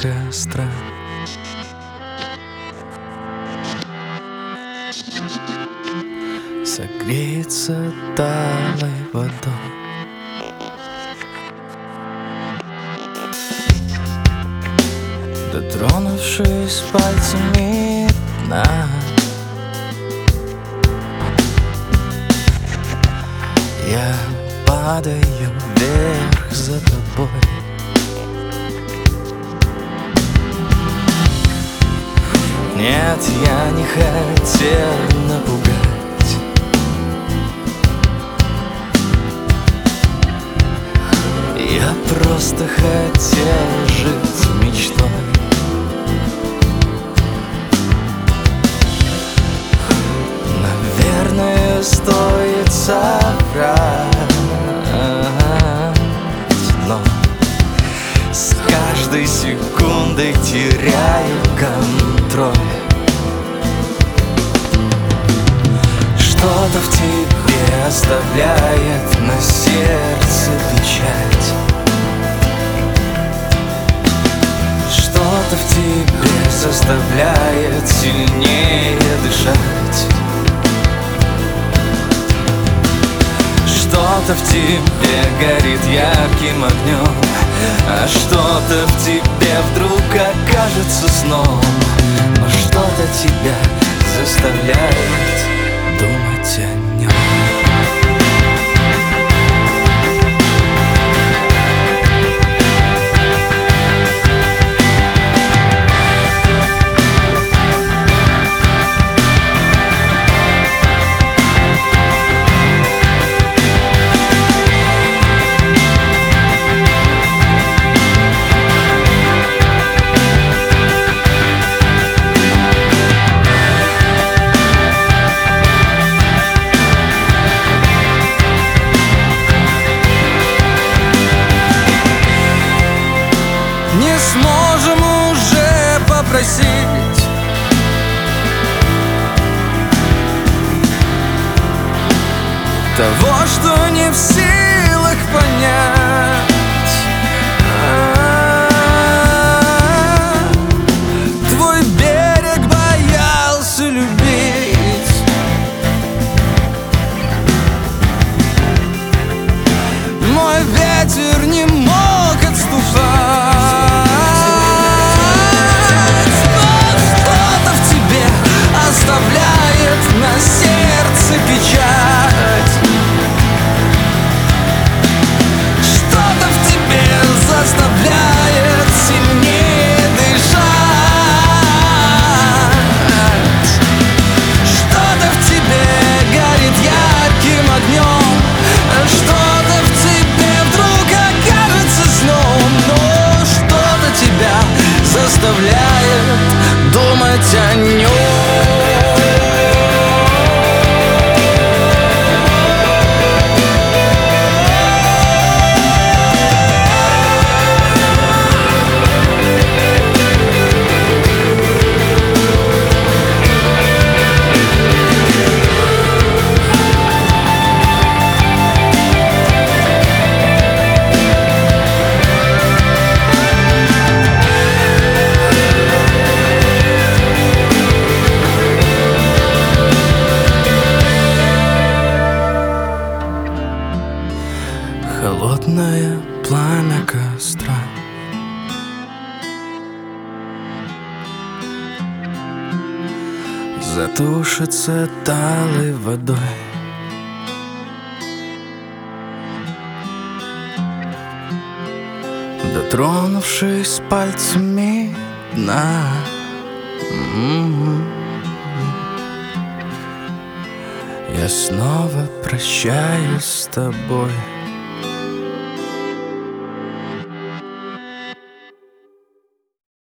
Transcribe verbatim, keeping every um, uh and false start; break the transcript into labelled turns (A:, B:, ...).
A: костра. Согреется талой водой. Дотронувшись пальцами дна, я падаю вверх за тобой. Нет, я не хотел напугать, я просто хотел жить мечтой. Наверное, стоит соврать, но с каждой секундой теряю контроль. Что-то в тебе оставляет на сердце печать. Что-то в тебе заставляет сильнее дышать. Что-то в тебе горит ярким огнем, а что-то в тебе вдруг окажется сном. Но что-то тебя заставляет думать о нем. Не сможем уже попросить того, что не в силах понять. Твой берег боялся любить, мой ветер не мог отступать. Оставляет на сердце печать. Что-то в тебе заставляет сильнее дышать. Что-то в тебе горит ярким огнем, что-то в тебе вдруг окажется сном. Но что-то тебя заставляет думать о нем. Холодное пламя костра затушится талой водой. Дотронувшись пальцами дна, я снова прощаюсь с тобой.